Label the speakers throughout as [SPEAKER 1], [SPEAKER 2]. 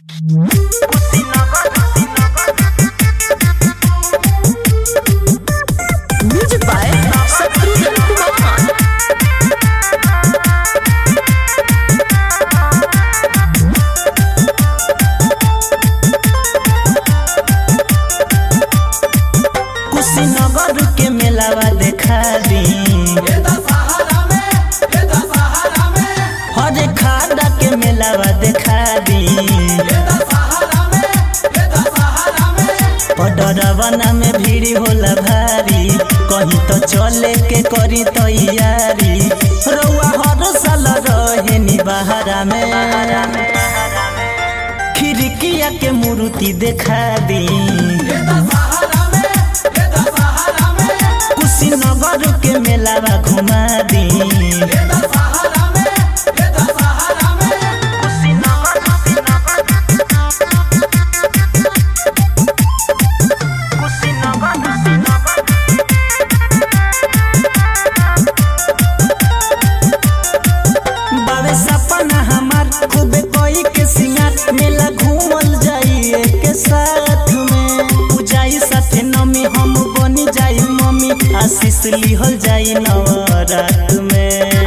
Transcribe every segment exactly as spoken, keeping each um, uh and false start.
[SPEAKER 1] Music by Satrudhan Kumar.
[SPEAKER 2] Kushinagar के मेलावा देखा दी, हरे खाड़ा के मेलावा देखा दी, पडरवना में भीड़ होला भारी, कहीं तो चले के करी तैयारी, रउआ हर साल रहेनी बहारा में, खिड़किया के मूर्ति देखा दी, कुशीनगर के मेलावा घुमा दी। बावे सपना हमार खूबे कोई के सिंगार, मेला घूमल जाइए के साथ में, पूजाई साथे नमी हम बनी जाई मम्मी, आशीष लिहल जाई नवरात में।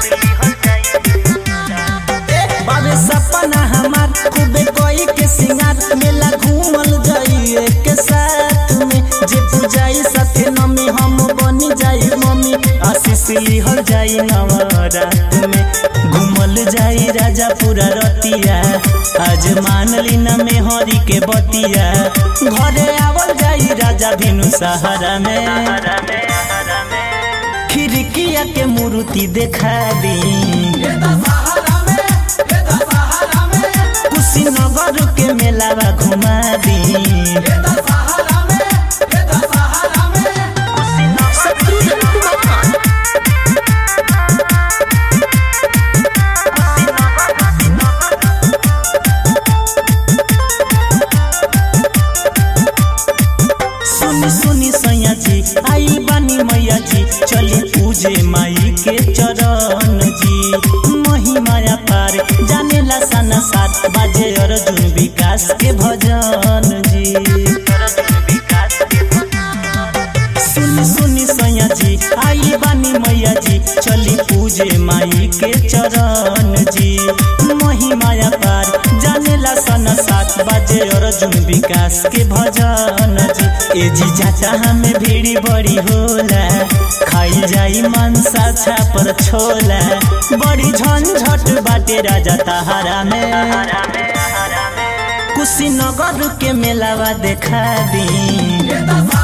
[SPEAKER 2] बावे सपना हमार खूबे कोई के सिंगार, मेला घूमल जाइए के साथ में, जे पूजाई साथे नमी हम बनी जाई मम्मी, आशीष लिहल जाई नवरात में, घूमल जाई राजा पूरा रतिया, आज मान लीना में हरी के बतिया, घरे आवल जाई राजा बिनु सहारा में, खिड़किया के मूर्ति देखा दी, कुशीनगर के मेलावा घुमा दी।
[SPEAKER 1] Satrudhan Kumar.
[SPEAKER 2] सुनी सुनी सैया जी आई बानी मैया जी, चली पूजे माई के चरण जी, महिमाया पार जानेला सना साथ, बाजे अर्जुन विकास के भजन जी। सुनी सुनी सैया जी आई बानी मैया जी, चली पूजे माई के चरण जी, महिमाया पार जानेला सना साथ, बाजे अर्जुन विकास के भजन जी। ए जी चाचा हमें भीड़ी बड़ी होला, खाई जाई मांसा छापर छोला, बड़ी झंझट बाटे राजा तहारा में, कुशीनगर के मेलावा देखा दी।